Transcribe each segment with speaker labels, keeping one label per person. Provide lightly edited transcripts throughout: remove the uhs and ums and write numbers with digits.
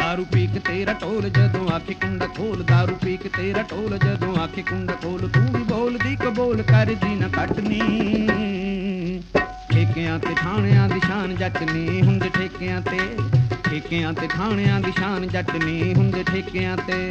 Speaker 1: दारू पी के तेरा टोल जदों आखे कुंडा खोल, दारू पी के तेरा टोल जदों आखे कुंडा खोल। तू भी बोल दी कबोल कर जी ना कटनी, ठेकियां ते थाणियां दी शान जट नी हुंदे ठेकियां ते, ठेकियां ते थाणियां दी शान जट नी हुंदे ठेकियां ते।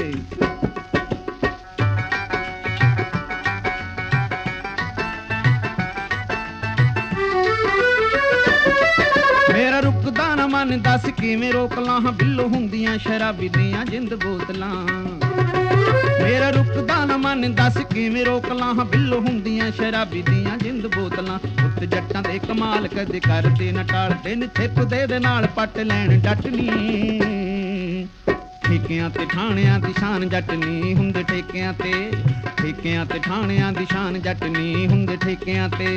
Speaker 1: मेरा रुकदा ना मन दस किवें रोक लां, बिल्लो हुंदियां शराबी दियां जिंद बोतलां। मेरा रुकदा ना मन दस किवें रोक लां, बिल्लो हुंदियां शराबी दियां जिंद बोतलां। पुत्त जट्टां दे कमाल कदे करदे ना टाल, दिन थिप दे नाल पट लैण डट नी, ठेकियां ते ठाणियां दी शान जट नी हुंदे ठेकियां ते, ठेकियां ते ठाणियां दी शान जट नी हुंदे ठेकियां ते।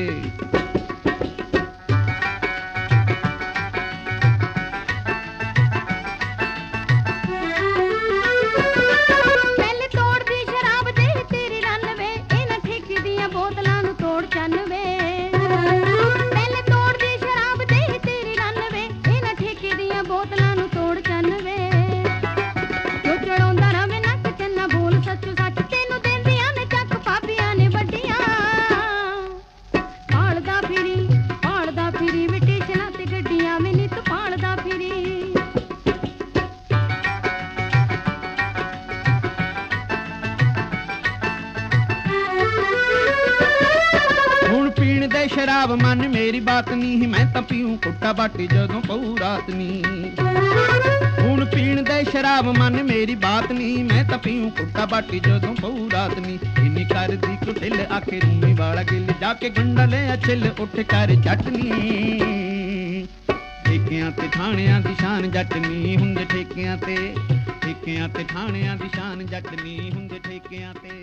Speaker 1: शराब मन मेरी बात नी, मैं तां पीऊं कुट्टा बाटी जदों पऊ रात नी। हुण पीण दे शराब मन मेरी बात नी, मैं तां पीऊं कुट्टा बाटी जदों पऊ रात नी। इन्नी कर दी कुटिल आखे रूमी वाला गिल, जाके गंडा ले छिल उठ कर चटनी, ठेकियां ते ठाणियां दी शान जट नी हुंदे ठेकियां ते, ठेकियां ते ठाणियां दी शान जट नी हुंदे ठेकियां ते।